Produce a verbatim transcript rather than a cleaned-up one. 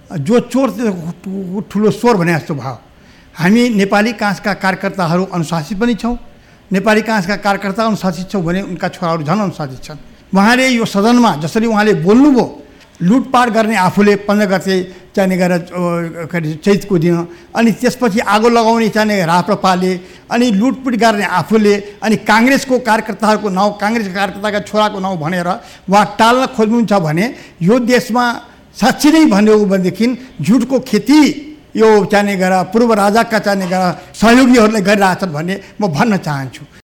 जो चोर ठुलो स्वर भने जस्तो भयो। हामी नेपाली काङ्ग्रेसका कार्यकर्ताहरू अनुशासित पनि छौँ, नेपाली काङ्ग्रेसका कार्यकर्ता अनुशासित छौँ भने उनका छोराहरू झन् अनुशासित छन्। उहाँले यो सदनमा जसरी उहाँले बोल्नुभयो, लुटपाट गर्ने आफूले पन्ध्र गते चाहिने गरेर चैतको दिन, अनि त्यसपछि आगो लगाउने चाहिने राप्रपाले, अनि लुटपुट गर्ने आफूले, अनि काङ्ग्रेसको कार्यकर्ताहरूको नाउँ, काङ्ग्रेसका कार्यकर्ताका छोराको नाउँ भनेर उहाँ टाल्न खोज्नुहुन्छ भने यो देशमा साँच्ची नै भन्यो भनेदेखि झुटको खेती यो चाहिने गरेर पूर्व राजाका चाहिने गरेर सहयोगीहरूले गरिरहेछन् भन्ने म भन्न चाहन्छु।